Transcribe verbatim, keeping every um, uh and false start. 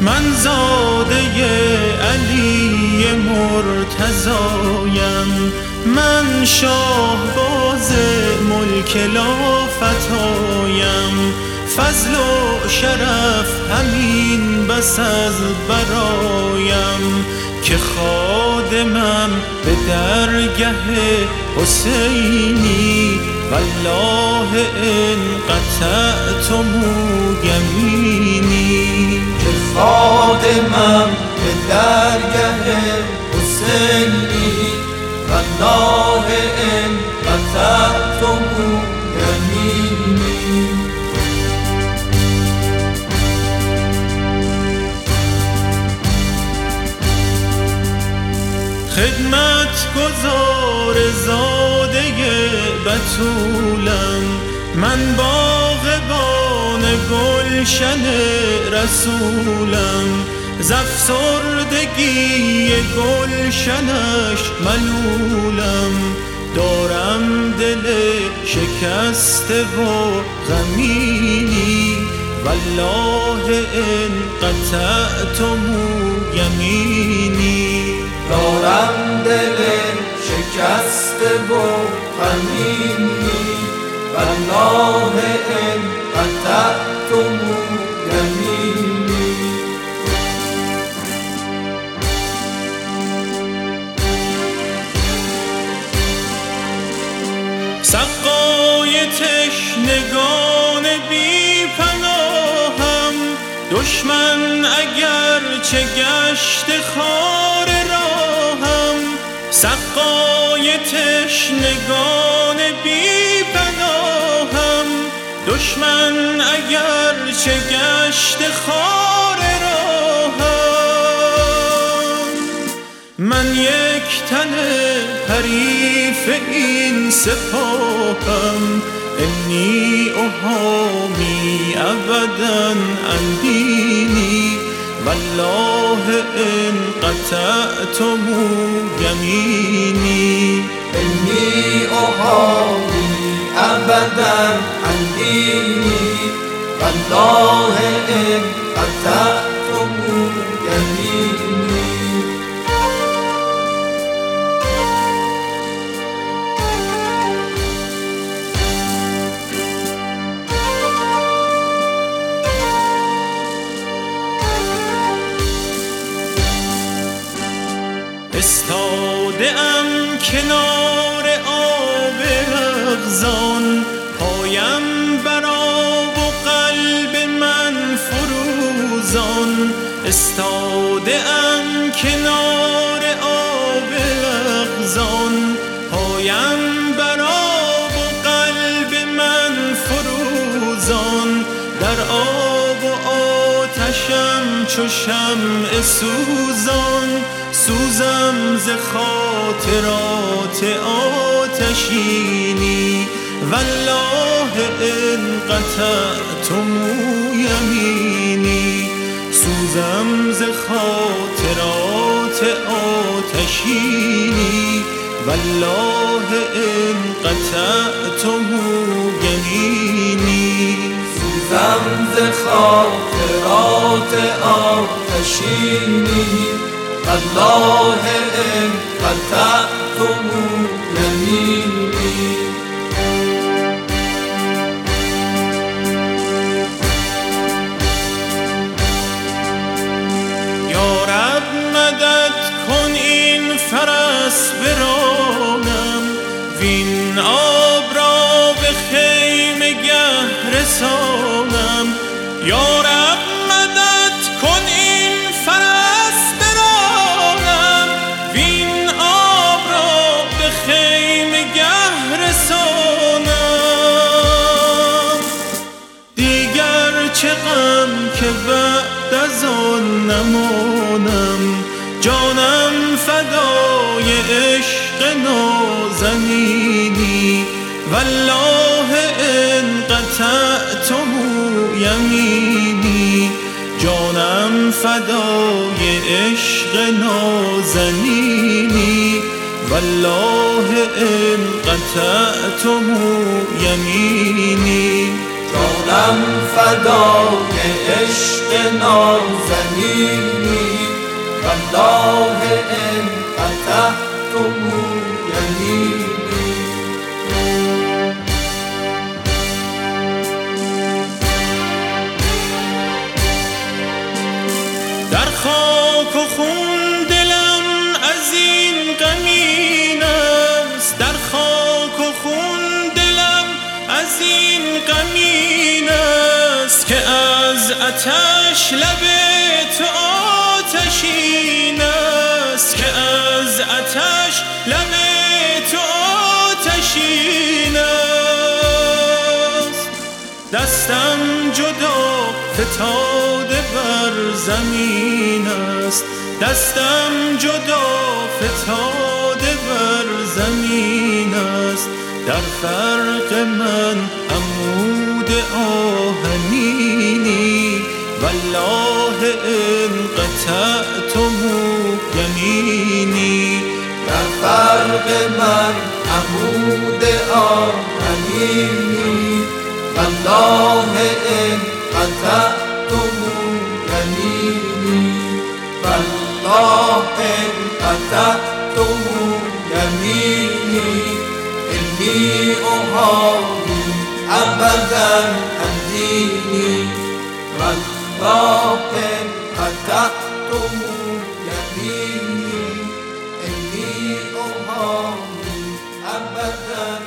من زاده علی مرتضایم، من شاهباز ملک لافتایم، فضل و شرف همین بس از برایم، که خادمم به درگه حسینی، والله ان قطعتم یمینی. که خادمم به درگه حسینی، والله ان قطعتم یمینی. خدمت گزار زاده بتولم، من باغبان گلشن رسولم، زفسردگی گلشنش ملولم، دارم دل شکسته و غمینی، والله ان قطعتم یمینی. دارم دل شکسته و غمینی، والله ان قطعتم یمینی. سقای تشنگان بی پناهم، دشمن اگر چه گشت خار راهم، سقای تشنگان بی پناهم، دشمن اگر چه گشت خار راهم، من یک تن حریف این سپاهم، انی احامی ابدا عن دینی، والله ان قطعتم یمینی. انی احامی ابدا عن دینی، والله ان قطعتم یمینی. استاده ام کنار آب اغزان، پایم بر آب و قلب من فروزان، استاده ام کنار آب اغزان، پایم بر آب و قلب من فروزان، در آب و آتشم چو شمع سوزان، سوزم ز خاطرات آتشینی، والله ان قطعتم یمینی. سوزم ز خاطرات آتشینی، والله ان قطعتم یمینی. سوزم ز خاطرات آتشینی، والله ان قطعتم یمینی. یا رب مدد کن این فرس برانم، وین آب را به خیمه گه رسانم، یا رب مدد کن این فرس برانم، وین آب را به خیمه گه رسانم. دیگر چه غم که بعد از آن نمانم، جانم فدای عشق نازنینی، والله ان قطعتم یمینی. جانم فدای عشق نازنینی، والله ان قطعتم یمینی. جانم فدای عشق عشق نازنینی والله ان قطعتم یمینی. در خاک و خون دلم از این غمین است، در خاک و خون دلم از این غمین است که از آتش لب تو آتشین است، که از آتش لب تو آتشین است. دستم جدا فتاده بر زمین است، دستم جدا فتاده بر زمین است. در فرق من عمود آهنینی والله ان قطعتم یمینی. در فرق من عمود آهنینی والله ان قطعتم یمینی. والله ان قطعتم یمینی انی احامی ابدا عن دینی. والله ان قطعتم یمینی انی احامی ابدا